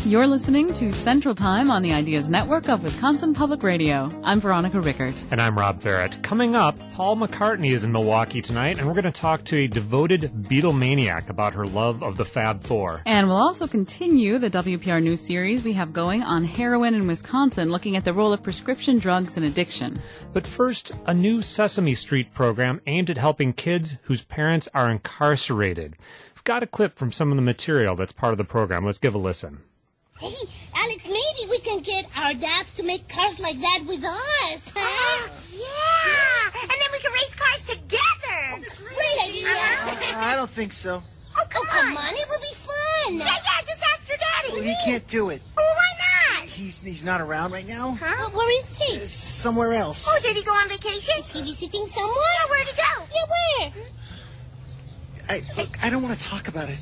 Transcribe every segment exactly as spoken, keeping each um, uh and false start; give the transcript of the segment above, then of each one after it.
You're listening to Central Time on the Ideas Network of Wisconsin Public Radio. I'm Veronica Rickert. And I'm Rob Barrett. Coming up, Paul McCartney is in Milwaukee tonight, and we're going to talk to a devoted Beatlemaniac about her love of the Fab Four. And we'll also continue the W P R News series we have going on heroin in Wisconsin, looking at the role of prescription drugs and addiction. But first, a new Sesame Street program aimed at helping kids whose parents are incarcerated. We've got a clip from some of the material that's part of the program. Let's give a listen. Hey, Alex, maybe we can get our dads to make cars like that with us. Huh? Yeah! And then we can race cars together. That's a great idea. Uh, I don't think so. Oh, come, oh, come on. on. It will be fun. Yeah, yeah, just ask your daddy. Well, he can't do it. Oh, why not? He's he's not around right now. Huh? Uh, where is he? Uh, somewhere else. Oh, did he go on vacation? Is he visiting someone? Yeah, where'd he go? Yeah, where? I, look, I don't want to talk about it.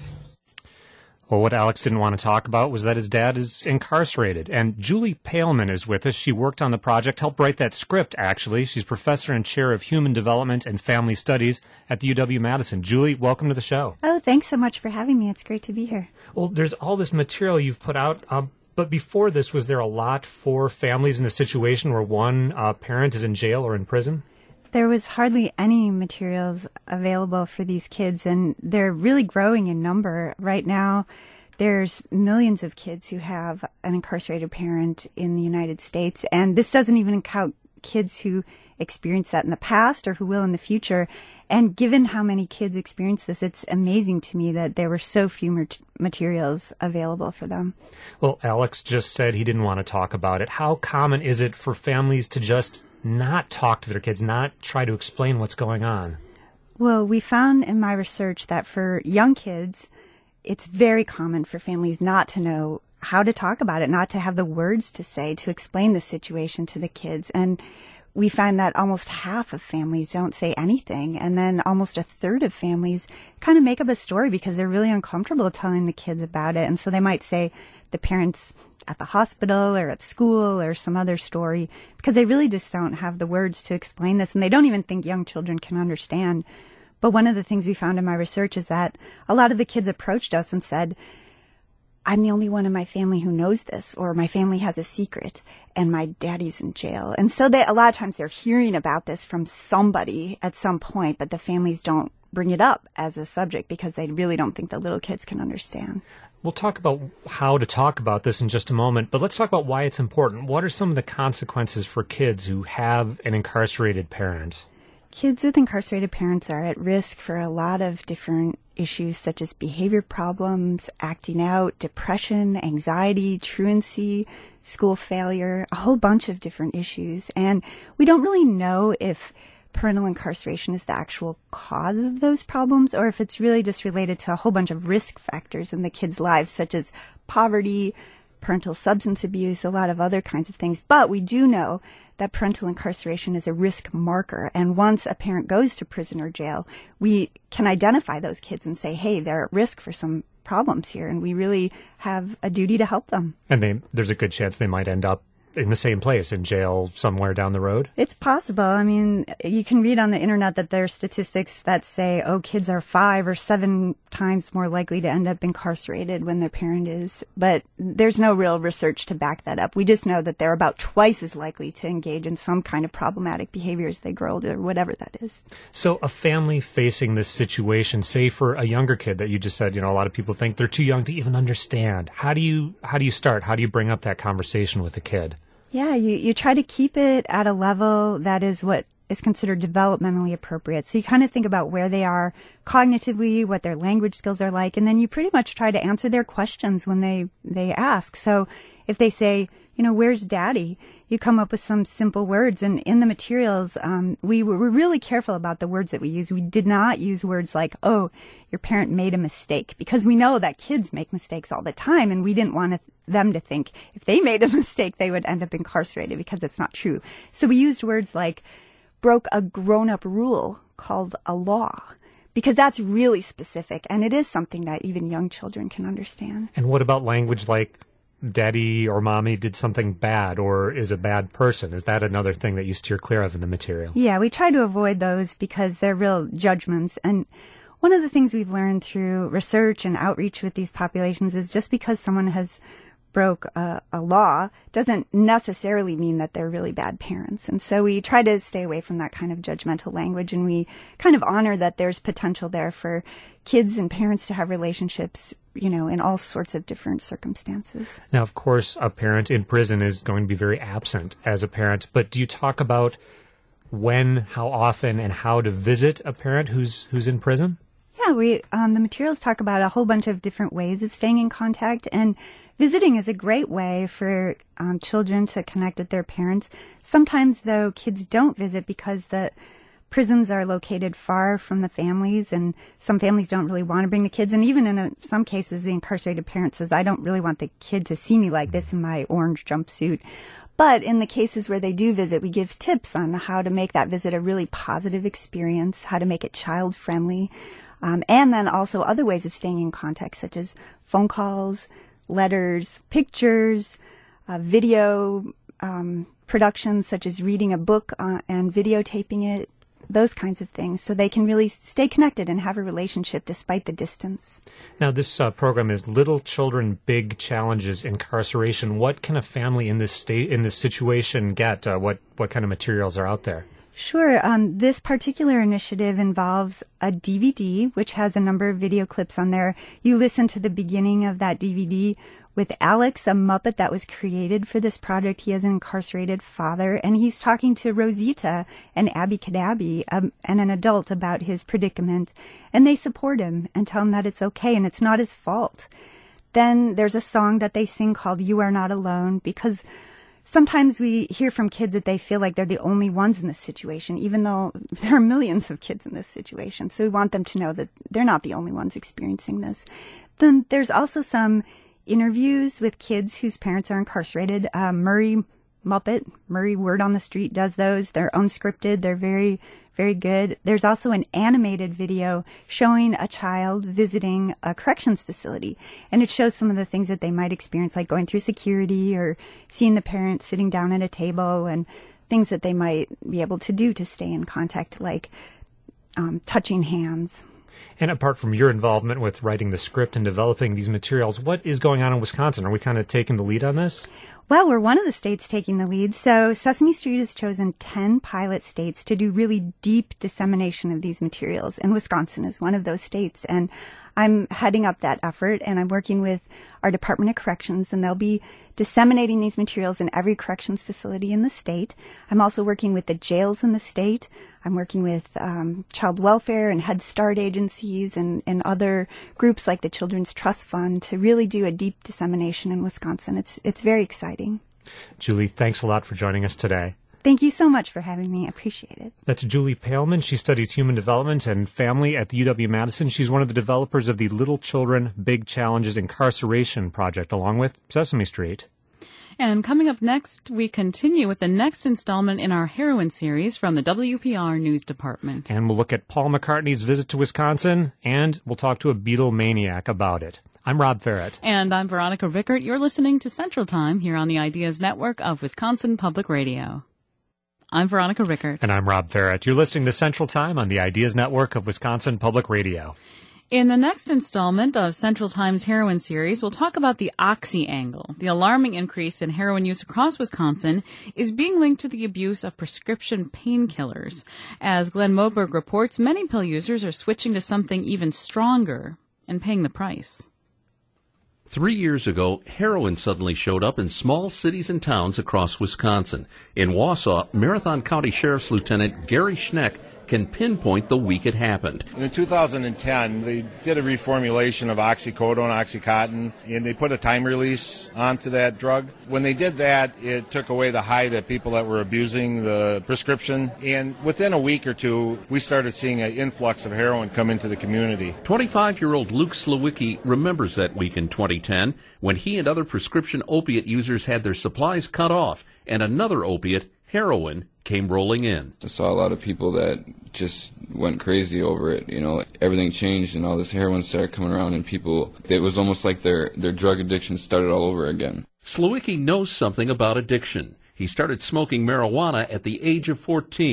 Well, what Alex didn't want to talk about was that his dad is incarcerated. And Julie Paleman is with us. She worked on the project, helped write that script, actually. She's professor and chair of human development and family studies at the U W-Madison. Julie, welcome to the show. Oh, thanks so much for having me. It's great to be here. Well, there's all this material you've put out. Um, but before this, was there a lot for families in a situation where one uh, parent is in jail or in prison? There was hardly any materials available for these kids, and they're really growing in number. Right now, there's millions of kids who have an incarcerated parent in the United States, and this doesn't even count kids who experienced that in the past or who will in the future. And given how many kids experience this, it's amazing to me that there were so few mat- materials available for them. Well, Alex just said he didn't want to talk about it. How common is it for families to just not talk to their kids, not try to explain what's going on? Well, we found in my research that for young kids, it's very common for families not to know how to talk about it, not to have the words to say to explain the situation to the kids. And we find that almost half of families don't say anything. And then almost a third of families kind of make up a story because they're really uncomfortable telling the kids about it. And so they might say the parents at the hospital or at school or some other story because they really just don't have the words to explain this. And they don't even think young children can understand. But one of the things we found in my research is that a lot of the kids approached us and said, I'm the only one in my family who knows this, or my family has a secret and my daddy's in jail. And so they, a lot of times they're hearing about this from somebody at some point, but the families don't bring it up as a subject because they really don't think the little kids can understand. We'll talk about how to talk about this in just a moment, but let's talk about why it's important. What are some of the consequences for kids who have an incarcerated parent? Kids with incarcerated parents are at risk for a lot of different issues such as behavior problems, acting out, depression, anxiety, truancy, school failure, a whole bunch of different issues. And we don't really know if parental incarceration is the actual cause of those problems or if it's really just related to a whole bunch of risk factors in the kids' lives such as poverty, parental substance abuse, a lot of other kinds of things. But we do know that parental incarceration is a risk marker. And once a parent goes to prison or jail, we can identify those kids and say, hey, they're at risk for some problems here. And we really have a duty to help them. And they, there's a good chance they might end up in the same place, in jail somewhere down the road? It's possible. I mean, you can read on the internet that there are statistics that say, oh, kids are five or seven times more likely to end up incarcerated when their parent is. But there's no real research to back that up. We just know that they're about twice as likely to engage in some kind of problematic behavior as they grow older, whatever that is. So a family facing this situation, say for a younger kid that you just said, you know, a lot of people think they're too young to even understand. How do you, how do you start? How do you bring up that conversation with a kid? Yeah, you, you try to keep it at a level that is what is considered developmentally appropriate. So you kind of think about where they are cognitively, what their language skills are like, and then you pretty much try to answer their questions when they, they ask. So if they say, you know, where's daddy? You come up with some simple words. And in the materials, um, we were really careful about the words that we use. We did not use words like, oh, your parent made a mistake, because we know that kids make mistakes all the time. And we didn't want to them to think if they made a mistake, they would end up incarcerated, because it's not true. So we used words like broke a grown-up rule called a law, because that's really specific. And it is something that even young children can understand. And what about language like daddy or mommy did something bad or is a bad person? Is that another thing that you steer clear of in the material? Yeah, we try to avoid those because they're real judgments. And one of the things we've learned through research and outreach with these populations is just because someone has broke a, a law doesn't necessarily mean that they're really bad parents. And so we try to stay away from that kind of judgmental language, and we kind of honor that there's potential there for kids and parents to have relationships, you know, in all sorts of different circumstances. Now, of course, a parent in prison is going to be very absent as a parent, but do you talk about when, how often, and how to visit a parent who's who's in prison? Yeah, we um, the materials talk about a whole bunch of different ways of staying in contact, and visiting is a great way for um, children to connect with their parents. Sometimes, though, kids don't visit because the prisons are located far from the families, and some families don't really want to bring the kids. And even in a, some cases, the incarcerated parent says, I don't really want the kid to see me like this in my orange jumpsuit. But in the cases where they do visit, we give tips on how to make that visit a really positive experience, how to make it child-friendly. Um, and then also other ways of staying in contact, such as phone calls, letters, pictures, uh, video um, productions, such as reading a book uh, and videotaping it, those kinds of things, so they can really stay connected and have a relationship despite the distance. Now, this uh, program is Little Children, Big Challenges, Incarceration. What can a family in this state, in this situation get? Uh, what, what kind of materials are out there? Sure. Um, this particular initiative involves a D V D, which has a number of video clips on there. You listen to the beginning of that D V D with Alex, a Muppet that was created for this project. He has an incarcerated father, and he's talking to Rosita and Abby Cadabby, um, and an adult, about his predicament. And they support him and tell him that it's okay and it's not his fault. Then there's a song that they sing called You Are Not Alone, because sometimes we hear from kids that they feel like they're the only ones in this situation, even though there are millions of kids in this situation. So we want them to know that they're not the only ones experiencing this. Then there's also some interviews with kids whose parents are incarcerated. Uh, Murray Muppet, Murray Word on the Street does those. They're unscripted. They're very, very good. There's also an animated video showing a child visiting a corrections facility. And it shows some of the things that they might experience, like going through security or seeing the parents sitting down at a table, and things that they might be able to do to stay in contact, like um, touching hands. And apart from your involvement with writing the script and developing these materials, what is going on in Wisconsin? Are we kind of taking the lead on this? Well, we're one of the states taking the lead. So Sesame Street has chosen ten pilot states to do really deep dissemination of these materials, and Wisconsin is one of those states. And I'm heading up that effort, and I'm working with our Department of Corrections, and they'll be disseminating these materials in every corrections facility in the state. I'm also working with the jails in the state. I'm working with um, child welfare and Head Start agencies and, and other groups like the Children's Trust Fund to really do a deep dissemination in Wisconsin. It's it's very exciting. Julie, thanks a lot for joining us today. Thank you so much for having me. I appreciate it. That's Julie Pailman. She studies human development and family at the U W-Madison. She's one of the developers of the Little Children, Big Challenges Incarceration Project, along with Sesame Street. And coming up next, we continue with the next installment in our Heroin series from the W P R News Department. And we'll look at Paul McCartney's visit to Wisconsin, and we'll talk to a Beatle maniac about it. I'm Rob Ferret. And I'm Veronica Rickert. You're listening to Central Time here on the Ideas Network of Wisconsin Public Radio. I'm Veronica Rickert. And I'm Rob Ferret. You're listening to Central Time on the Ideas Network of Wisconsin Public Radio. In the next installment of Central Time's Heroin series, we'll talk about the oxy angle. The alarming increase in heroin use across Wisconsin is being linked to the abuse of prescription painkillers. As Glenn Moberg reports, many pill users are switching to something even stronger and paying the price. Three years ago, heroin suddenly showed up in small cities and towns across Wisconsin. In Wausau, Marathon County Sheriff's Lieutenant Gary Schneck can pinpoint the week it happened. In two thousand ten, they did a reformulation of oxycodone, Oxycontin, and they put a time release onto that drug. When they did that, it took away the high that people that were abusing the prescription. And within a week or two, we started seeing an influx of heroin come into the community. twenty-five-year-old Luke Slowicki remembers that week in twenty ten when he and other prescription opiate users had their supplies cut off, and another opiate, heroin, came rolling in. I saw a lot of people that just went crazy over it. You know, everything changed and all this heroin started coming around, and people, it was almost like their, their drug addiction started all over again. Slowicki knows something about addiction. He started smoking marijuana at the age of fourteen.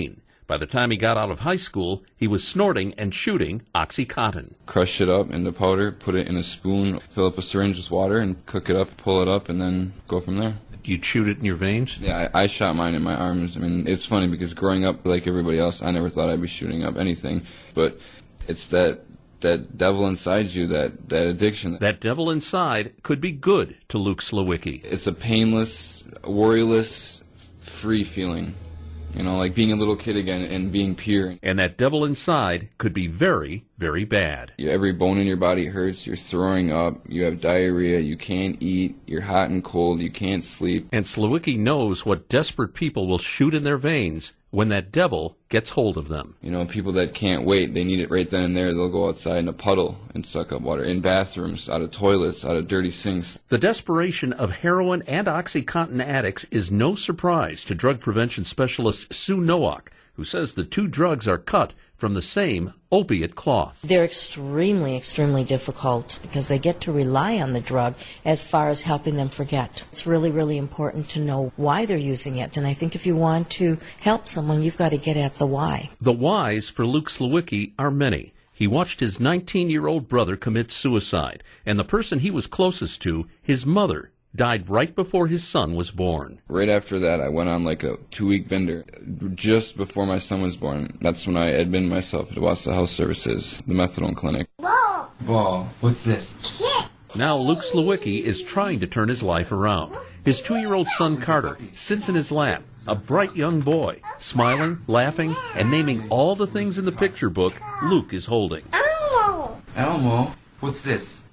By the time he got out of high school, he was snorting and shooting OxyContin. Crush it up into powder, put it in a spoon, fill up a syringe with water, and cook it up, pull it up, and then go from there. You'd shoot it in your veins? Yeah, I, I shot mine in my arms. I mean, it's funny because growing up like everybody else, I never thought I'd be shooting up anything. But it's that that devil inside you, that, that addiction. That devil inside could be good to Luke Slowicki. It's a painless, worryless, free feeling. You know, like being a little kid again and being pure. And that devil inside could be very, very bad. Every bone in your body hurts, you're throwing up, you have diarrhea, you can't eat, you're hot and cold, you can't sleep. And Slowicki knows what desperate people will shoot in their veins when that devil gets hold of them. You know, people that can't wait, they need it right then and there. They'll go outside in a puddle and suck up water. In bathrooms, out of toilets, out of dirty sinks. The desperation of heroin and OxyContin addicts is no surprise to drug prevention specialist Sue Nowak, who says the two drugs are cut from the same opiate cloth. They're extremely, extremely difficult because they get to rely on the drug as far as helping them forget. It's really, really important to know why they're using it. And I think if you want to help someone, you've got to get at the why. The whys for Luke Slowicki are many. He watched his nineteen-year-old brother commit suicide, and the person he was closest to, his mother, died right before his son was born. Right after that, I went on like a two-week bender. Just before my son was born, that's when I admitted myself at Wausau Health Services, the methadone clinic. Ball. Ball. What's this? Kick. Now Luke Slowicki is trying to turn his life around. His two-year-old son Carter sits in his lap, a bright young boy, smiling, laughing, and naming all the things in the picture book Luke is holding. Elmo. Elmo? What's this?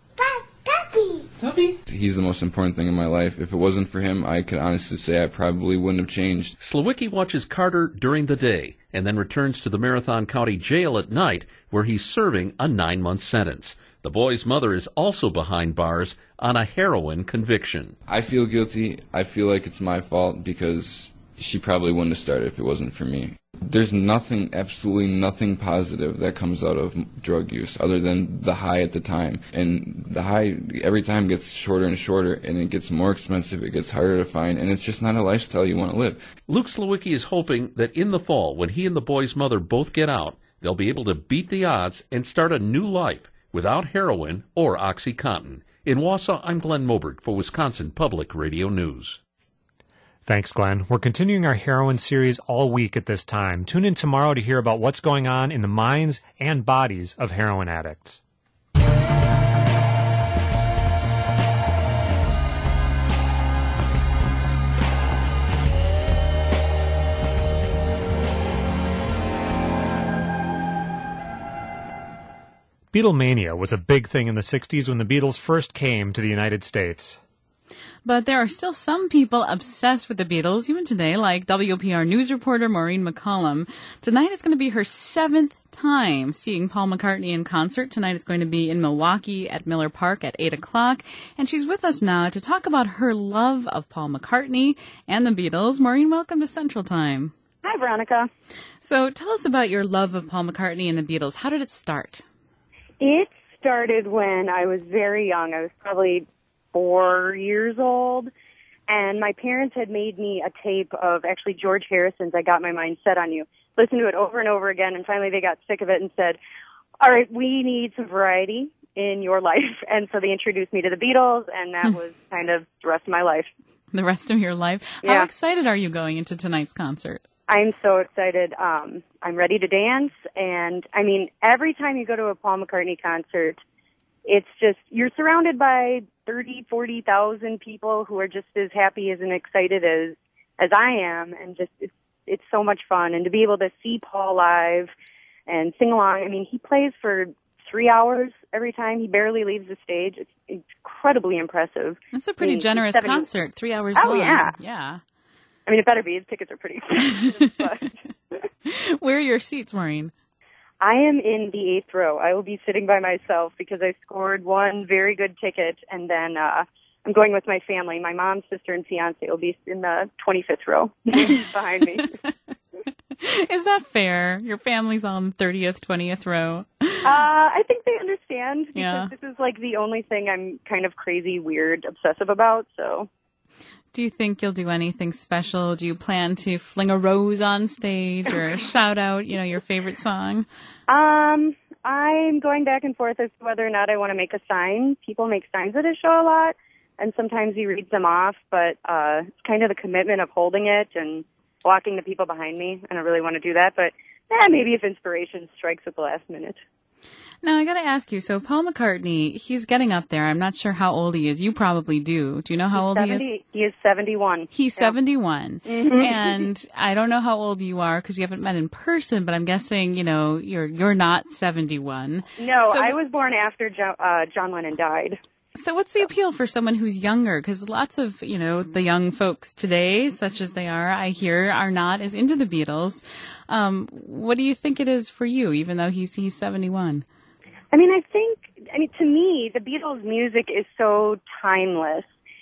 Puppy. Puppy? He's the most important thing in my life. If it wasn't for him, I could honestly say I probably wouldn't have changed. Slowicki watches Carter during the day and then returns to the Marathon County Jail at night, where he's serving a nine-month sentence. The boy's mother is also behind bars on a heroin conviction. I feel guilty. I feel like it's my fault because she probably wouldn't have started if it wasn't for me. There's nothing, absolutely nothing positive that comes out of drug use other than the high at the time. And the high every time gets shorter and shorter, and it gets more expensive, it gets harder to find, and it's just not a lifestyle you want to live. Luke Slowicki is hoping that in the fall, when he and the boy's mother both get out, they'll be able to beat the odds and start a new life without heroin or OxyContin. In Wausau, I'm Glenn Moberg for Wisconsin Public Radio News. Thanks, Glenn. We're continuing our heroin series all week at this time. Tune in tomorrow to hear about what's going on in the minds and bodies of heroin addicts. Beatlemania was a big thing in the sixties when the Beatles first came to the United States. But there are still some people obsessed with the Beatles, even today, like W P R News reporter Maureen McCollum. Tonight is going to be her seventh time seeing Paul McCartney in concert. Tonight it's going to be in Milwaukee at Miller Park at eight o'clock. And she's with us now to talk about her love of Paul McCartney and the Beatles. Maureen, welcome to Central Time. Hi, Veronica. So tell us about your love of Paul McCartney and the Beatles. How did it start? It started when I was very young. I was probably four years old, and my parents had made me a tape of actually George Harrison's I Got My Mind Set on You. Listened to it over and over again, and finally they got sick of it and said, all right, we need some variety in your life. And so they introduced me to the Beatles, and that was kind of the rest of my life. The rest of your life? Yeah. How excited are you going into tonight's concert? I'm so excited. Um, I'm ready to dance, and I mean, every time you go to a Paul McCartney concert, it's just, you're surrounded by thirty, forty thousand people who are just as happy as and excited as, as I am. And just, it's, it's so much fun. And to be able to see Paul live and sing along, I mean, he plays for three hours every time. He barely leaves the stage. It's incredibly impressive. That's a pretty I mean, generous seventy concert, three hours oh, long. yeah. Yeah. I mean, it better be. His tickets are pretty expensive. But where are your seats, Maureen? I am in the eighth row. I will be sitting by myself because I scored one very good ticket, and then uh, I'm going with my family. My mom, sister, and fiance will be in the twenty-fifth row behind me. Is that fair? Your family's on thirtieth, twentieth row. Uh, I think they understand because Yeah. this is like the only thing I'm kind of crazy, weird, obsessive about. So. Do you think you'll do anything special? Do you plan to fling a rose on stage or shout out, you know, your favorite song? Um, I'm going back and forth as to whether or not I want to make a sign. People make signs at his show a lot, and sometimes he reads them off, but uh, it's kind of the commitment of holding it and blocking the people behind me. I don't really want to do that, but eh, maybe if inspiration strikes at the last minute. Now, I got to ask you, so Paul McCartney, he's getting up there. I'm not sure how old he is. You probably do. Do you know how He's old seventy, he is? He is seventy-one. He's Yeah. seventy-one. Mhm. And I don't know how old you are because you haven't met in person, but I'm guessing, you know, you're you're not seventy-one. No, So- I was born after jo- uh, John Lennon died. So what's the appeal for someone who's younger? Because lots of, you know, the young folks today, such as they are, I hear, are not as into the Beatles. Um, what do you think it is for you, even though he's he's seventy-one? I mean, I think, I mean, to me, the Beatles' music is so timeless.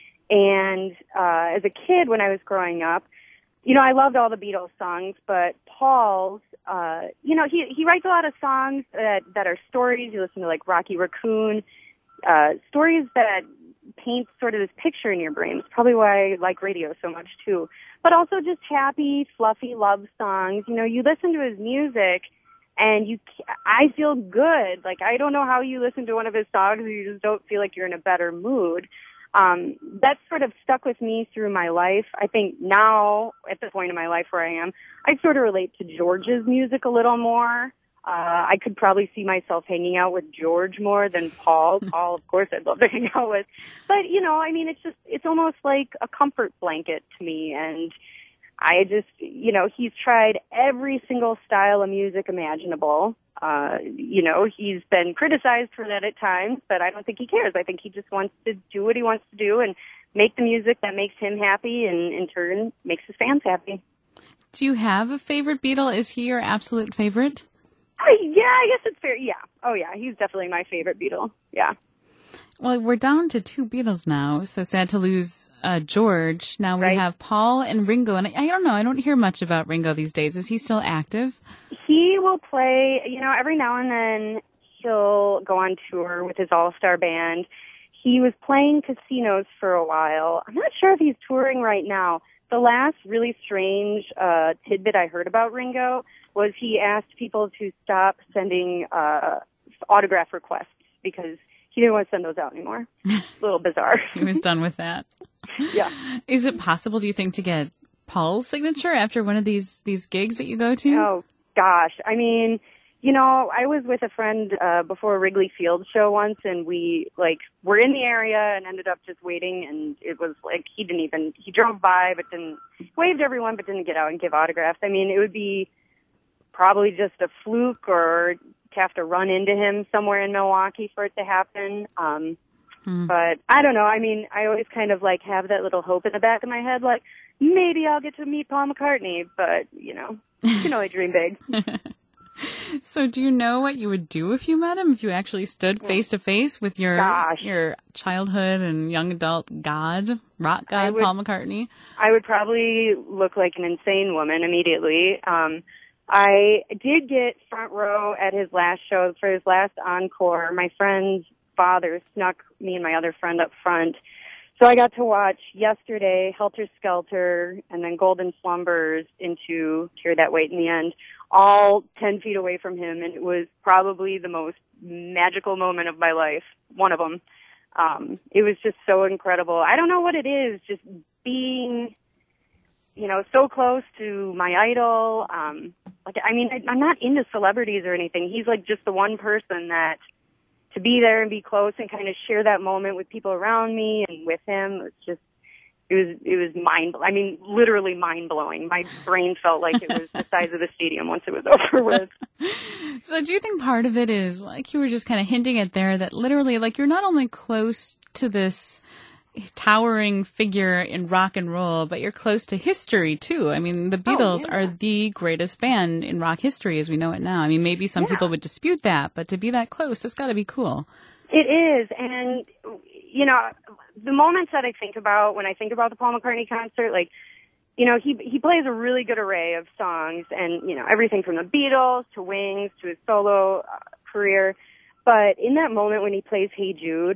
And uh, as a kid, when I was growing up, you know, I loved all the Beatles songs, but Paul's, uh, you know, he he writes a lot of songs that, that are stories. You listen to, like, Rocky Raccoon, uh, stories that paint sort of this picture in your brain. It's probably why I like radio so much, too. But also just happy, fluffy love songs. You know, you listen to his music, and you, I feel good. Like, I don't know how you listen to one of his songs and you just don't feel like you're in a better mood. Um, that's sort of stuck with me through my life. I think now, at the point in my life where I am, I sort of relate to George's music a little more. Uh, I could probably see myself hanging out with George more than Paul. Paul, of course, I'd love to hang out with. But, you know, I mean, it's just, it's almost like a comfort blanket to me. And I just, you know, he's tried every single style of music imaginable. Uh, you know, he's been criticized for that at times, but I don't think he cares. I think he just wants to do what he wants to do and make the music that makes him happy and, in turn, makes his fans happy. Do you have a favorite Beatle? Is he your absolute favorite? I, yeah, I guess it's fair. Yeah. Oh, yeah, he's definitely my favorite Beatle. Yeah. Well, we're down to two Beatles now, so sad to lose uh, George. Now we Right. have Paul and Ringo, and I, I don't know, I don't hear much about Ringo these days. Is he still active? He will play, you know, every now and then he'll go on tour with his all-star band. He was playing casinos for a while. I'm not sure if he's touring right now. The last really strange uh, tidbit I heard about Ringo was he asked people to stop sending uh, autograph requests because he didn't want to send those out anymore. A little bizarre. He was done with that. Yeah. Is it possible, do you think, to get Paul's signature after one of these, these gigs that you go to? Oh, gosh. I mean, you know, I was with a friend uh, before a Wrigley Field show once, and we, like, were in the area and ended up just waiting, and it was like he didn't even, he drove by but didn't, waved everyone but didn't get out and give autographs. I mean, it would be probably just a fluke or to have to run into him somewhere in Milwaukee for it to happen. Um, Mm. But I don't know. I mean, I always kind of like have that little hope in the back of my head, like maybe I'll get to meet Paul McCartney. But you know, you can only dream big. So do you know what you would do if you met him? If you actually stood face to face with your Gosh. your childhood and young adult god, rock god, would- Paul McCartney? I would probably look like an insane woman immediately. Um, I did get front row at his last show for his last encore. My friend's father snuck me and my other friend up front. So I got to watch yesterday, Helter Skelter, and then Golden Slumbers into Carry That Weight in the End, all ten feet away from him, and it was probably the most magical moment of my life, one of them. Um, it was just so incredible. I don't know what it is, just being, you know, so close to my idol. Um, like, I mean, I, I'm not into celebrities or anything. He's like just the one person that, to be there and be close and kind of share that moment with people around me and with him, it's just, it was, it was mind, I mean, literally mind blowing. My brain felt like it was the size of the stadium once it was over with. So do you think part of it is, like you were just kind of hinting at there, that literally, like, you're not only close to this towering figure in rock and roll, but you're close to history too. I mean, the Beatles Oh, yeah. are the greatest band in rock history as we know it now. I mean, maybe some Yeah. people would dispute that, but to be that close, it's got to be cool. It is, and, you know, the moments that I think about when I think about the Paul McCartney concert, like, you know, he he plays a really good array of songs, and, you know, everything from the Beatles to Wings to his solo uh, career. But in that moment when he plays Hey Jude,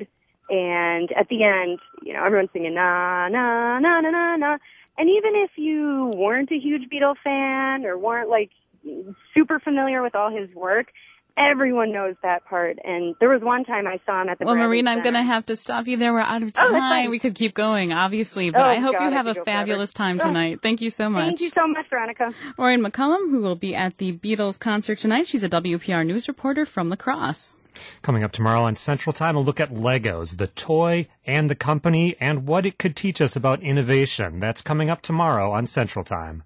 And at the end, you know, everyone's singing na, na, na, na, na, na. And even if you weren't a huge Beatles fan or weren't, like, super familiar with all his work, everyone knows that part. And there was one time I saw him at the Well, Bradley Marina, I'm Center. going to have to stop you there. We're out of Oh, that's time. fine. We could keep going, obviously, but Oh, I hope God, you I have a could go fabulous forever. time tonight. Thank you so much. Thank you so much, Veronica. Maureen McCullum, who will be at the Beatles concert tonight. She's a W P R news reporter from La Crosse. Coming up tomorrow on Central Time, a look at Legos, the toy and the company, and what it could teach us about innovation. That's coming up tomorrow on Central Time.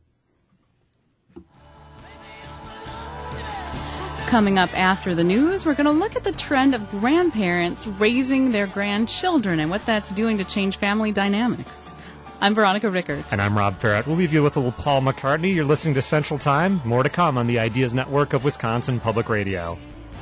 Coming up after the news, we're going to look at the trend of grandparents raising their grandchildren and what that's doing to change family dynamics. I'm Veronica Rickert. And I'm Rob Farrett. We'll leave you with a little Paul McCartney. You're listening to Central Time. More to come on the Ideas Network of Wisconsin Public Radio.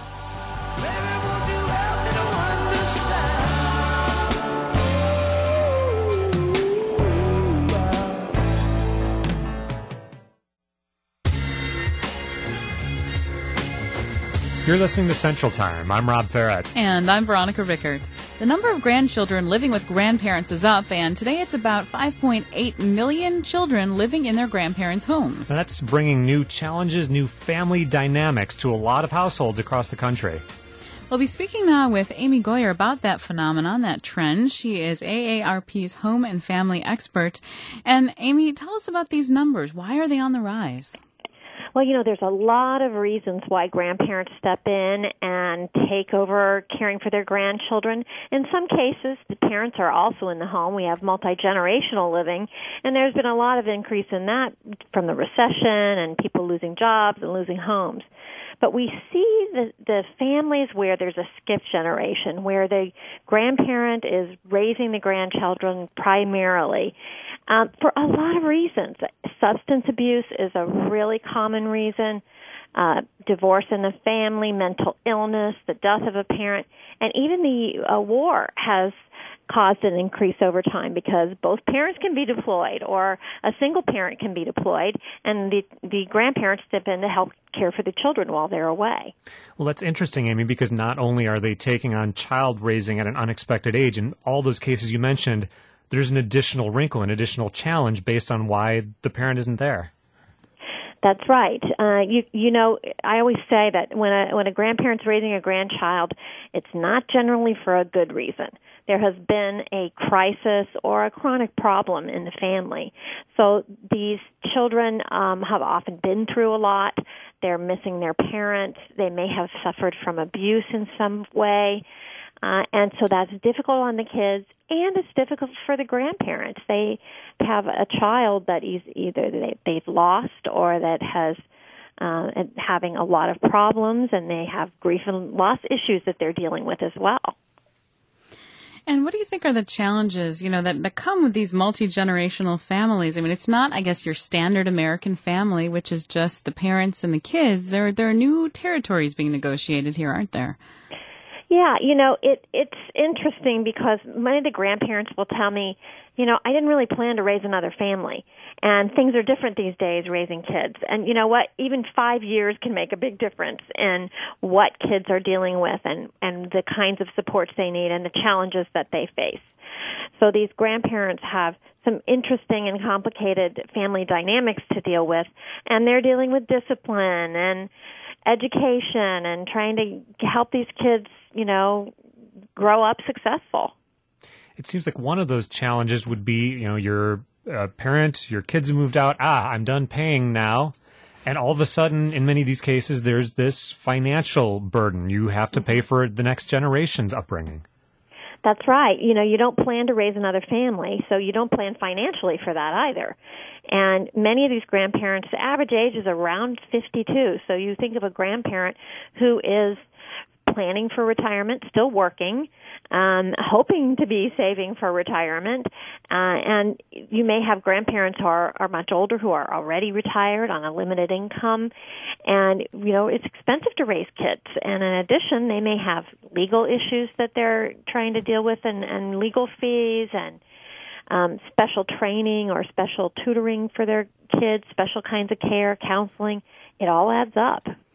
You're listening to Central Time. I'm Rob Farrett. And I'm Veronica Rickert. The number of grandchildren living with grandparents is up, and today it's about five point eight million children living in their grandparents' homes. And that's bringing new challenges, new family dynamics to a lot of households across the country. We'll be speaking now with Amy Goyer about that phenomenon, that trend. She is A A R P's home and family expert. And Amy, tell us about these numbers. Why are they on the rise? Well, you know, there's a lot of reasons why grandparents step in and take over caring for their grandchildren. In some cases, the parents are also in the home. We have multi-generational living, and there's been a lot of increase in that from the recession and people losing jobs and losing homes. But we see the, the families where there's a skipped generation, where the grandparent is raising the grandchildren primarily. Um, for a lot of reasons. Substance abuse is a really common reason, uh, divorce in the family, mental illness, the death of a parent, and even the uh, war has caused an increase over time because both parents can be deployed or a single parent can be deployed, and the, the grandparents step in to help care for the children while they're away. Well, that's interesting, Amy, because not only are they taking on child raising at an unexpected age, in all those cases you mentioned, there's an additional wrinkle, an additional challenge based on why the parent isn't there. That's right. Uh, you you know, I always say that when a when a grandparent's raising a grandchild, it's not generally for a good reason. There has been a crisis or a chronic problem in the family. So these children um, have often been through a lot. They're missing their parents. They may have suffered from abuse in some way. Uh, and so that's difficult on the kids, and it's difficult for the grandparents. They have a child that is either they, they've lost or that has uh, having a lot of problems, and they have grief and loss issues that they're dealing with as well. And what do you think are the challenges, you know, that, that come with these multi-generational families? I mean, it's not, I guess, your standard American family, which is just the parents and the kids. There, there are new territories being negotiated here, aren't there? Yeah, you know, it it's interesting because many of the grandparents will tell me, you know, I didn't really plan to raise another family. And things are different these days raising kids. And you know what? Even five years can make a big difference in what kids are dealing with and, and the kinds of supports they need and the challenges that they face. So these grandparents have some interesting and complicated family dynamics to deal with, and they're dealing with discipline and education and trying to help these kids, you know, grow up successful. It seems like one of those challenges would be, you know, your uh, parent, your kids have moved out, ah, I'm done paying now. And all of a sudden, in many of these cases, there's this financial burden. You have to pay for the next generation's upbringing. That's right. You know, you don't plan to raise another family, so you don't plan financially for that either. And many of these grandparents, the average age is around fifty-two. So you think of a grandparent who is planning for retirement, still working, um, hoping to be saving for retirement. Uh, and you may have grandparents who are, are much older who are already retired on a limited income. And, you know, it's expensive to raise kids. And in addition, they may have legal issues that they're trying to deal with and, and legal fees and um, special training or special tutoring for their kids, special kinds of care, counseling. It all adds up.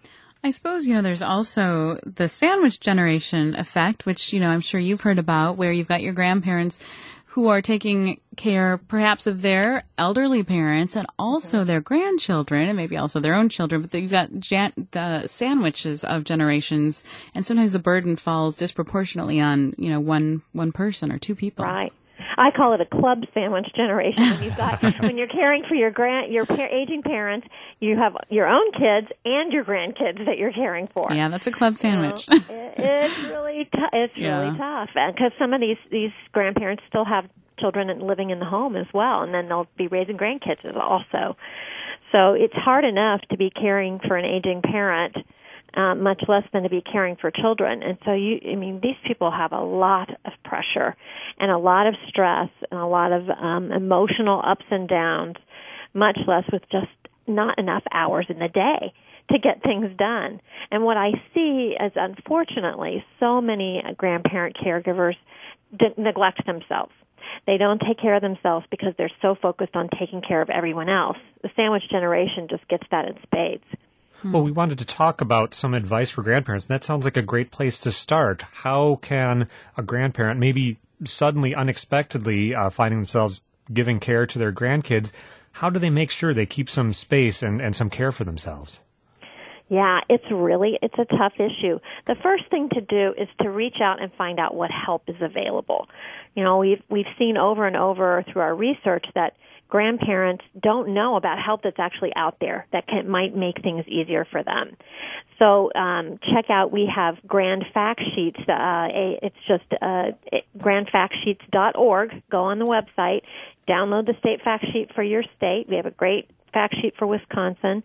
I suppose, you know, there's also the sandwich generation effect, which, you know, I'm sure you've heard about, where you've got your grandparents who are taking care perhaps of their elderly parents and also their grandchildren and maybe also their own children. But you've got jan- the sandwiches of generations, and sometimes the burden falls disproportionately on, you know, one one person or two people. Right. I call it a club sandwich generation. When you've got when you're caring for your grand your par- aging parents, you have your own kids and your grandkids that you're caring for. Yeah, that's a club sandwich. You know, it, it's really t- it's Yeah. really tough because some of these these grandparents still have children living in the home as well, and then they'll be raising grandkids also. So it's hard enough to be caring for an aging parent, uh, much less than to be caring for children. And so, you, I mean, these people have a lot of pressure and a lot of stress and a lot of um, emotional ups and downs, much less with just not enough hours in the day to get things done. And what I see is, unfortunately, so many grandparent caregivers de- neglect themselves. They don't take care of themselves because they're so focused on taking care of everyone else. The sandwich generation just gets that in spades. Well, we wanted to talk about some advice for grandparents, and that sounds like a great place to start. How can a grandparent, maybe suddenly, unexpectedly, uh, finding themselves giving care to their grandkids, how do they make sure they keep some space and, and some care for themselves? Yeah, it's really, it's a tough issue. The first thing to do is to reach out and find out what help is available. You know, we've, we've seen over and over through our research that grandparents don't know about help that's actually out there that can, might make things easier for them. So um, check out, we have Grand Fact Sheets. Uh, a, it's just uh, grand fact sheets dot org. Go on the website, download the state fact sheet for your state. We have a great fact sheet for Wisconsin.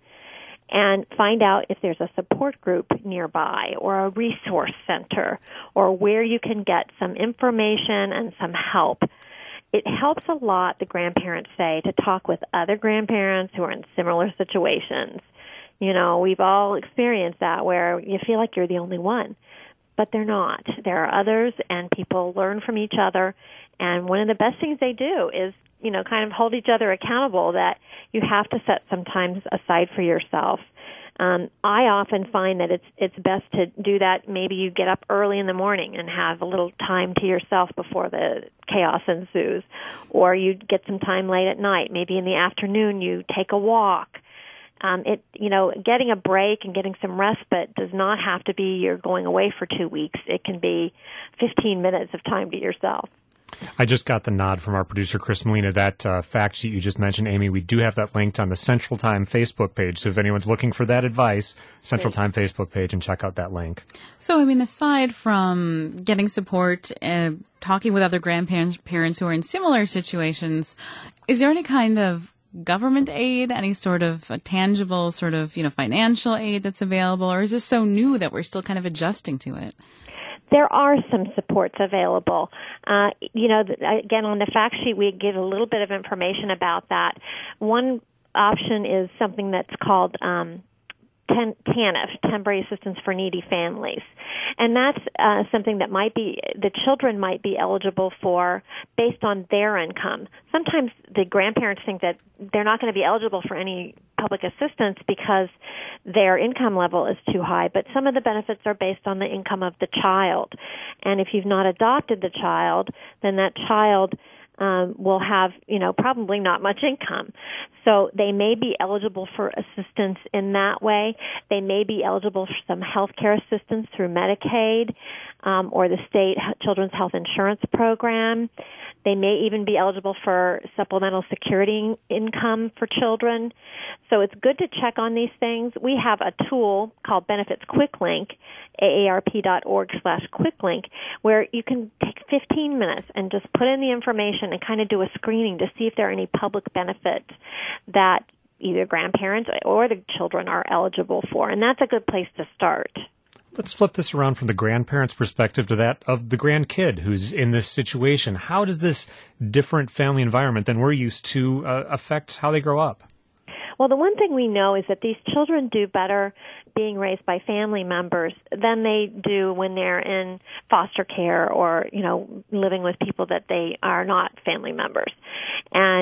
And find out if there's a support group nearby or a resource center or where you can get some information and some help. It helps a lot, the grandparents say, to talk with other grandparents who are in similar situations. You know, we've all experienced that where you feel like you're the only one, but they're not. There are others, and people learn from each other. And one of the best things they do is, you know, kind of hold each other accountable that you have to set some time aside for yourself. Um, I often find that it's it's best to do that. Maybe you get up early in the morning and have a little time to yourself before the chaos ensues, or you get some time late at night. Maybe in the afternoon you take a walk. Um, it you know, getting a break and getting some respite does not have to be you're going away for two weeks. It can be fifteen minutes of time to yourself. I just got the nod from our producer, Chris Molina. That uh, fact sheet you just mentioned, Amy, we do have that linked on the Central Time Facebook page. So if anyone's looking for that advice, Central Time Facebook page, and check out that link. So, I mean, aside from getting support, uh, talking with other grandparents parents who are in similar situations, is there any kind of government aid, any sort of a tangible sort of, you know, financial aid that's available, or is this so new that we're still kind of adjusting to it? There are some supports available. Uh, you know, again, on the fact sheet, we give a little bit of information about that. One option is something that's called um, T A N F, Temporary Assistance for Needy Families. And that's uh, something that might be, the children might be eligible for based on their income. Sometimes the grandparents think that they're not going to be eligible for any public assistance because their income level is too high, but some of the benefits are based on the income of the child. And if you've not adopted the child, then that child um, will have, you know, probably not much income. So they may be eligible for assistance in that way. They may be eligible for some health care assistance through Medicaid um, or the state Children's Health Insurance Program. They may even be eligible for supplemental security income for children. So it's good to check on these things. We have a tool called Benefits Quick Link, A A R P dot org slash quick link, where you can take fifteen minutes and just put in the information and kind of do a screening to see if there are any public benefits that either grandparents or the children are eligible for. And that's a good place to start. Let's flip this around from the grandparent's perspective to that of the grandkid who's in this situation. How does this different family environment than we're used to uh, affect how they grow up? Well, the one thing we know is that these children do better being raised by family members than they do when they're in foster care or, you know, living with people that they are not family members. And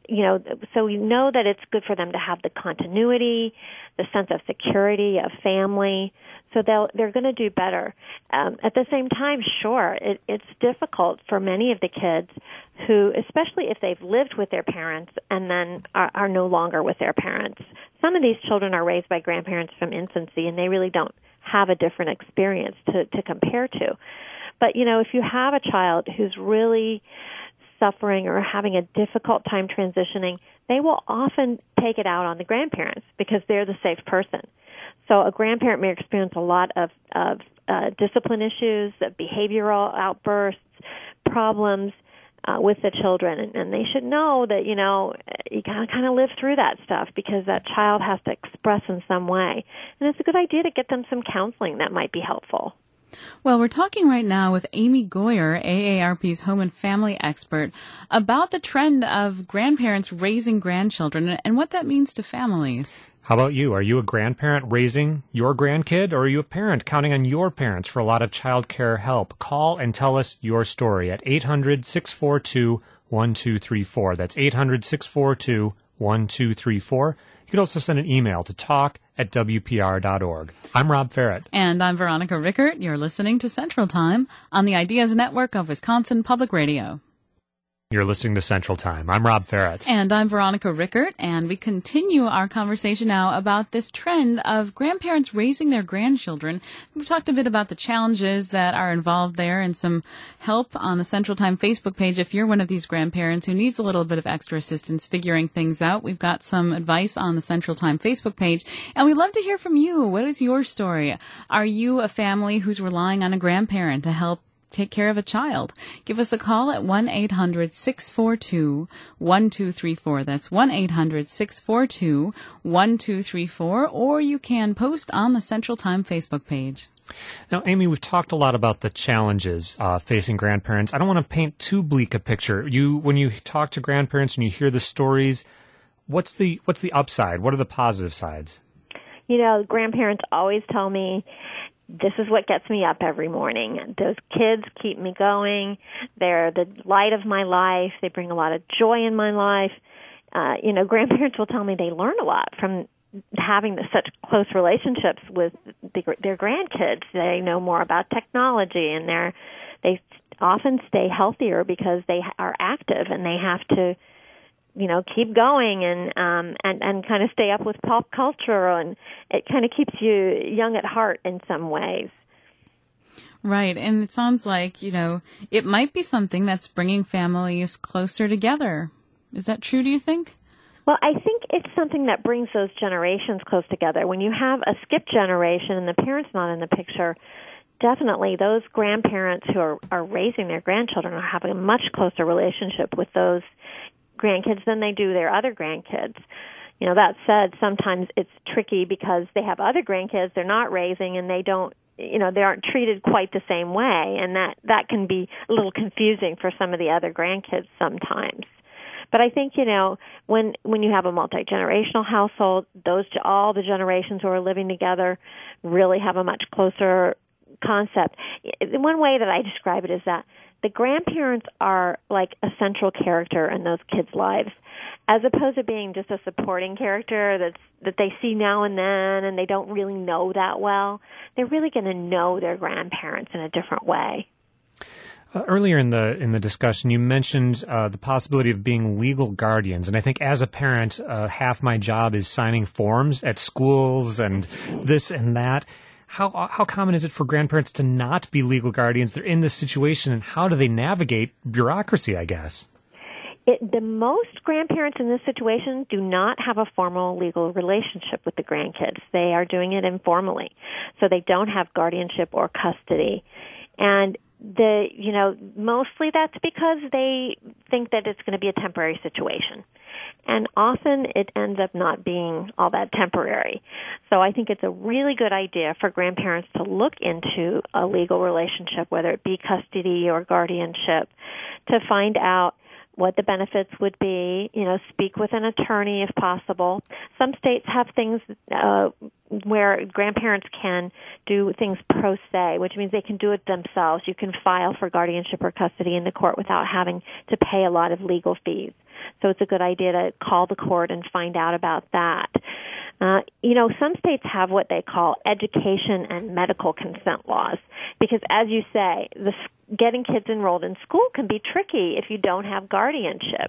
you know, so we know that it's good for them to have the continuity, the sense of security, of family, so they'll, they're going to do better. Um, at the same time, sure, it, it's difficult for many of the kids who, especially if they've lived with their parents and then are, are no longer with their parents. Some of these children are raised by grandparents from infancy, and they really don't have a different experience to, to compare to. But, you know, if you have a child who's really suffering or having a difficult time transitioning, they will often take it out on the grandparents because they're the safe person. So a grandparent may experience a lot of, of uh, discipline issues, behavioral outbursts, problems uh, with the children, and, and they should know that, you know, you gotta kind of live through that stuff because that child has to express in some way. And it's a good idea to get them some counseling that might be helpful. Well, we're talking right now with Amy Goyer, A A R P's home and family expert, about the trend of grandparents raising grandchildren and what that means to families. How about you? Are you a grandparent raising your grandkid, or are you a parent counting on your parents for a lot of child care help? Call and tell us your story at eight hundred, six four two, one two three four. That's eight hundred, six four two, one two three four. You can also send an email to talk at W P R dot org. I'm Rob Ferret. And I'm Veronica Rickert. You're listening to Central Time on the Ideas Network of Wisconsin Public Radio. You're listening to Central Time. I'm Rob Ferret. And I'm Veronica Rickert, and we continue our conversation now about this trend of grandparents raising their grandchildren. We've talked a bit about the challenges that are involved there and some help on the Central Time Facebook page. If you're one of these grandparents who needs a little bit of extra assistance figuring things out, we've got some advice on the Central Time Facebook page, and we'd love to hear from you. What is your story? Are you a family who's relying on a grandparent to help take care of a child? Give us a call at one eight hundred, six four two, one two three four. That's one eight hundred, six four two, one two three four, or you can post on the Central Time Facebook page. Now, Amy, we've talked a lot about the challenges uh, facing grandparents. I don't want to paint too bleak a picture. You, when you talk to grandparents and you hear the stories, what's the what's the upside? What are the positive sides? You know, grandparents always tell me, this is what gets me up every morning. Those kids keep me going. They're the light of my life. They bring a lot of joy in my life. Uh, you know, grandparents will tell me they learn a lot from having the, such close relationships with the, their grandkids. They know more about technology, and they're they often stay healthier because they are active and they have to, you know, keep going and um, and and kind of stay up with pop culture, and it kind of keeps you young at heart in some ways. Right, and it sounds like, you know, it might be something that's bringing families closer together. Is that true, do you think? Well, I think it's something that brings those generations close together. When you have a skip generation and the parent's not in the picture, definitely those grandparents who are, are raising their grandchildren are having a much closer relationship with those grandkids than they do their other grandkids. You know, that said, sometimes it's tricky because they have other grandkids they're not raising, and they don't, you know, they aren't treated quite the same way, and that, that can be a little confusing for some of the other grandkids sometimes. But I think, you know, when when you have a multi-generational household, those all the generations who are living together really have a much closer concept. One way that I describe it is that the grandparents are like a central character in those kids' lives, as opposed to being just a supporting character that's, that they see now and then and they don't really know that well. They're really going to know their grandparents in a different way. Uh, earlier in the in the discussion, you mentioned uh, the possibility of being legal guardians, and I think as a parent, uh, half my job is signing forms at schools and this and that. How how common is it for grandparents to not be legal guardians? They're in this situation, and how do they navigate bureaucracy, I guess? It, the most grandparents in this situation do not have a formal legal relationship with the grandkids. They are doing it informally, so they don't have guardianship or custody. And the you know mostly that's because they think that it's going to be a temporary situation. And often it ends up not being all that temporary. So I think it's a really good idea for grandparents to look into a legal relationship, whether it be custody or guardianship, to find out what the benefits would be, you know, speak with an attorney if possible. Some states have things uh, where grandparents can do things pro se, which means they can do it themselves. You can file for guardianship or custody in the court without having to pay a lot of legal fees. So it's a good idea to call the court and find out about that. Uh, you know, some states have what they call education and medical consent laws because, as you say, the, getting kids enrolled in school can be tricky if you don't have guardianship.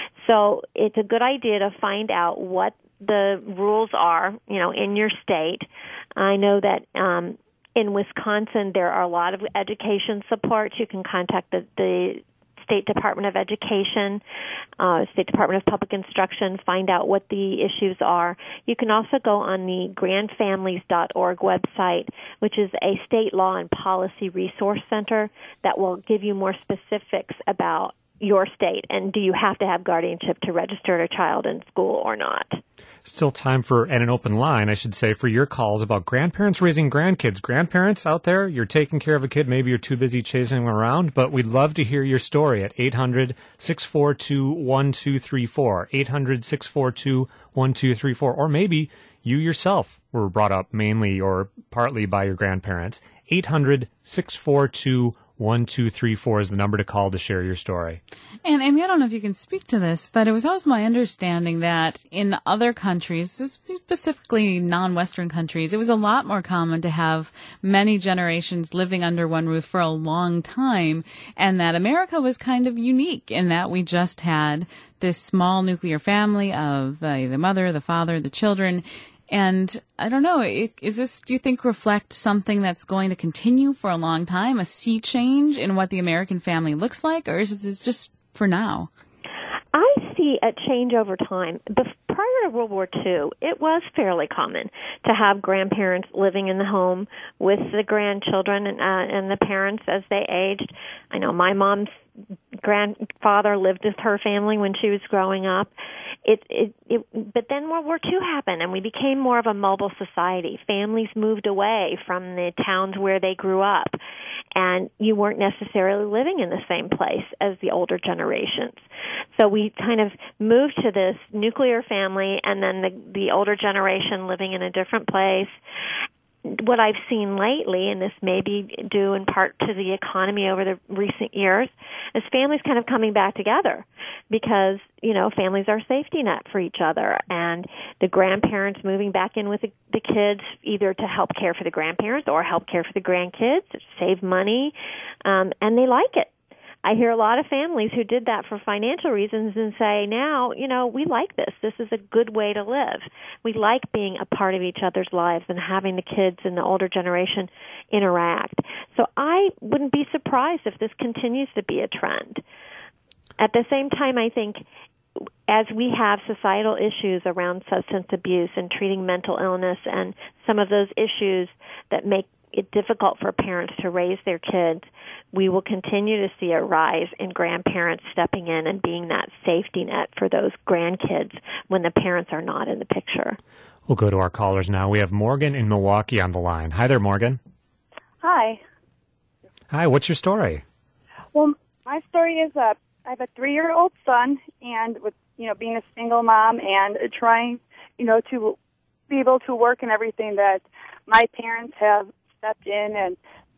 So it's a good idea to find out what the rules are, you know, in your state. I know that um, in Wisconsin there are a lot of education supports. You can contact the, the State Department of Education, uh, State Department of Public Instruction, find out what the issues are. You can also go on the grand families dot org website, which is a state law and policy resource center that will give you more specifics about your state and do you have to have guardianship to register a child in school or not. Still time for, and an open line, I should say, for your calls about grandparents raising grandkids. Grandparents out there, you're taking care of a kid, maybe you're too busy chasing them around, but we'd love to hear your story at eight hundred, six four two, one two three four, eight hundred, six four two, one two three four, or maybe you yourself were brought up mainly or partly by your grandparents. eight hundred, six four two, one two three four is the number to call to share your story. And Amy, I don't know if you can speak to this, but it was always my understanding that in other countries, specifically non-Western countries, it was a lot more common to have many generations living under one roof for a long time, and that America was kind of unique in that we just had this small nuclear family of uh, the mother, the father, the children. And I don't know, is this, do you think, reflect something that's going to continue for a long time, a sea change in what the American family looks like, or is it just for now? I see a change over time. Bef- prior to World War Two, it was fairly common to have grandparents living in the home with the grandchildren and, uh, and the parents as they aged. I know my mom's grandfather lived with her family when she was growing up. It, it, it, but then World War Two happened, and we became more of a mobile society. Families moved away from the towns where they grew up, and you weren't necessarily living in the same place as the older generations. So we kind of moved to this nuclear family, and then the, the older generation living in a different place. What I've seen lately, and this may be due in part to the economy over the recent years, is families kind of coming back together because, you know, families are a safety net for each other, and the grandparents moving back in with the, the kids either to help care for the grandparents or help care for the grandkids, save money, um, and they like it. I hear a lot of families who did that for financial reasons and say, now, you know, we like this. This is a good way to live. We like being a part of each other's lives and having the kids and the older generation interact. So I wouldn't be surprised if this continues to be a trend. At the same time, I think as we have societal issues around substance abuse and treating mental illness and some of those issues that make it difficult for parents to raise their kids, we will continue to see a rise in grandparents stepping in and being that safety net for those grandkids when the parents are not in the picture. We'll go to our callers now. We have Morgan in Milwaukee on the line. Hi there, Morgan. Hi. Hi, what's your story? Well, my story is uh, I have a three-year-old son, and with, you know, being a single mom and trying, you know, to be able to work and everything, that my parents have stepped in and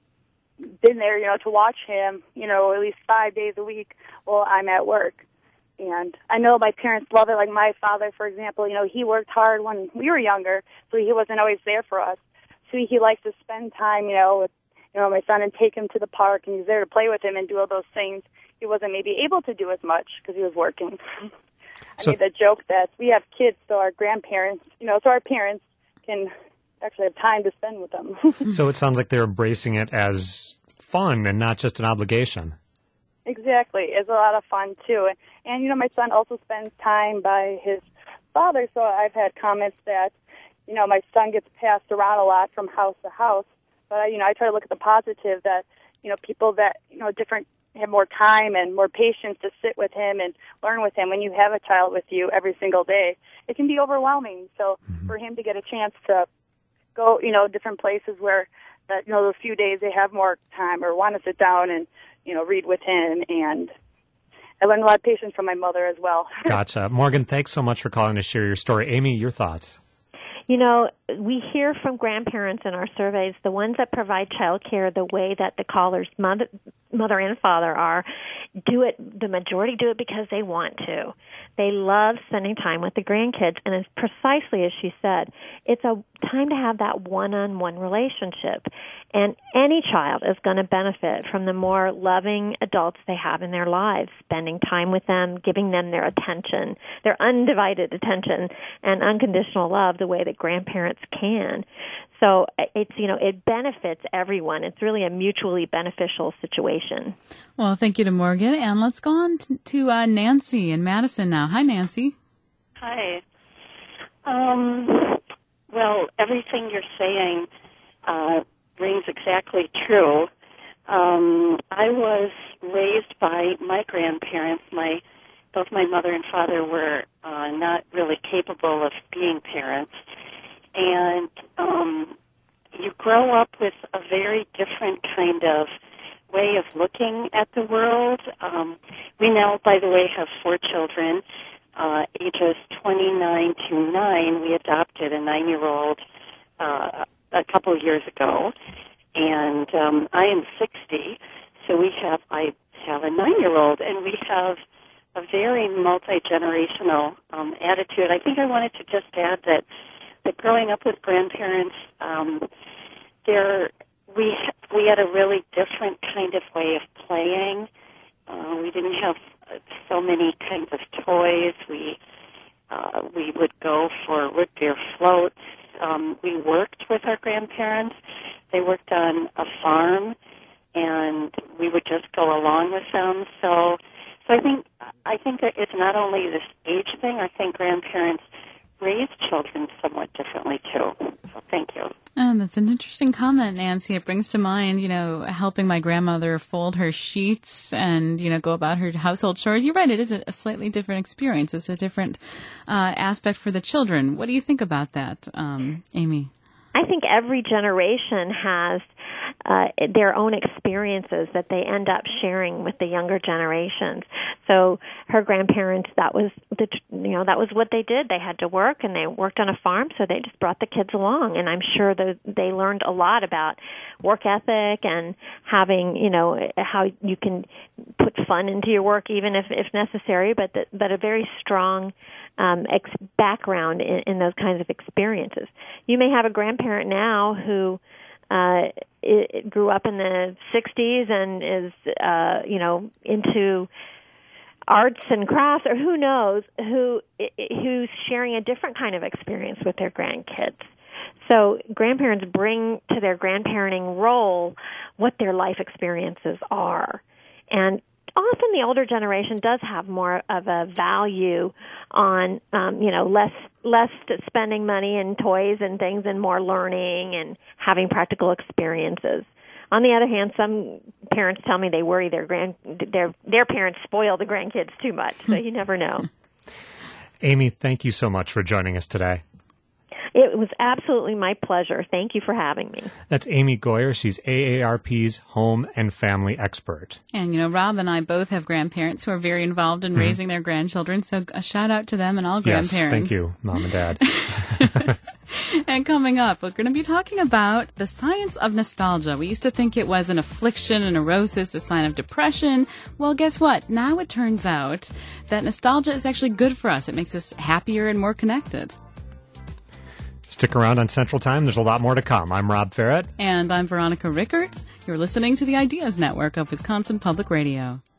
been there, you know, to watch him, you know, at least five days a week while I'm at work. And I know my parents love it. Like my father, for example, you know, he worked hard when we were younger, so he wasn't always there for us. So he likes to spend time, you know, with, you know, my son and take him to the park, and he's there to play with him and do all those things he wasn't maybe able to do as much because he was working. I So- made the joke that we have kids, so our grandparents, you know, so our parents can actually have time to spend with them. So it sounds like they're embracing it as fun and not just an obligation. Exactly. It's a lot of fun, too. And, and, you know, my son also spends time by his father, so I've had comments that, you know, my son gets passed around a lot from house to house. But, I, you know, I try to look at the positive that, you know, people that, you know, different have more time and more patience to sit with him and learn with him. When you have a child with you every single day, it can be overwhelming. So mm-hmm. for him to get a chance to go, you know, different places where, that, you know, the few days they have more time or want to sit down and, you know, read with him. And I learned a lot of patience from my mother as well. Gotcha. Morgan, thanks so much for calling to share your story. Amy, your thoughts? You know, we hear from grandparents in our surveys, the ones that provide child care the way that the caller's mother, mother and father are, do it, the majority do it because they want to. They love spending time with the grandkids, and it's precisely as she said. It's a time to have that one-on-one relationship, and any child is going to benefit from the more loving adults they have in their lives, spending time with them, giving them their attention, their undivided attention and unconditional love the way that grandparents can. So it's, you know, it benefits everyone. It's really a mutually beneficial situation. Well, thank you to Morgan. And let's go on to, to uh, Nancy in Madison now. Hi, Nancy. Hi. Um, well, everything you're saying uh, rings exactly true. Um, I was raised by my grandparents. My both my mother and father were uh, not really capable of being parents. And um, you grow up with a very different kind of way of looking at the world. Um, we now, by the way, have four children, uh, ages twenty-nine to nine. We adopted a nine-year-old uh, a couple of years ago, and um, I am sixty, so we have I have a nine-year-old, and we have a very multi-generational um, attitude. I think I wanted to just add that. That growing up with grandparents, um, there we we had a really different kind of way of playing. Uh, we didn't have so many kinds of toys. We uh, we would go for root beer floats. Um, we worked with our grandparents. They worked on a farm, and we would just go along with them. So, so I think I think that it's not only this age thing. I think grandparents raise children somewhat differently, too. So thank you. Oh, that's an interesting comment, Nancy. It brings to mind, you know, helping my grandmother fold her sheets and, you know, go about her household chores. You're right, it is a, a slightly different experience. It's a different uh, aspect for the children. What do you think about that, um, Amy? I think every generation has uh, their own experiences that they end up sharing with the younger generations. So her grandparents, that was the, you know, that was what they did. They had to work, and they worked on a farm, so they just brought the kids along. And I'm sure that they learned a lot about work ethic and having, you know, how you can put fun into your work, even if, if necessary, but the, but a very strong um, ex- background in, in those kinds of experiences. You may have a grandparent now who uh, it, grew up in the sixties and is, uh, you know, into arts and crafts, or who knows, who who's sharing a different kind of experience with their grandkids. So grandparents bring to their grandparenting role what their life experiences are. And often the older generation does have more of a value on, um, you know, less less spending money in toys and things and more learning and having practical experiences. On the other hand, some parents tell me they worry their grand their their parents spoil the grandkids too much, so you never know. Amy, thank you so much for joining us today. It was absolutely my pleasure. Thank you for having me. That's Amy Goyer. She's A A R P's home and family expert. And, you know, Rob and I both have grandparents who are very involved in mm-hmm. raising their grandchildren, so a shout out to them and all grandparents. Yes, thank you, Mom and Dad. And coming up, we're going to be talking about the science of nostalgia. We used to think it was an affliction, a neurosis, a sign of depression. Well, guess what? Now it turns out that nostalgia is actually good for us. It makes us happier and more connected. Stick around on Central Time. There's a lot more to come. I'm Rob Ferret. And I'm Veronica Rickards. You're listening to the Ideas Network of Wisconsin Public Radio.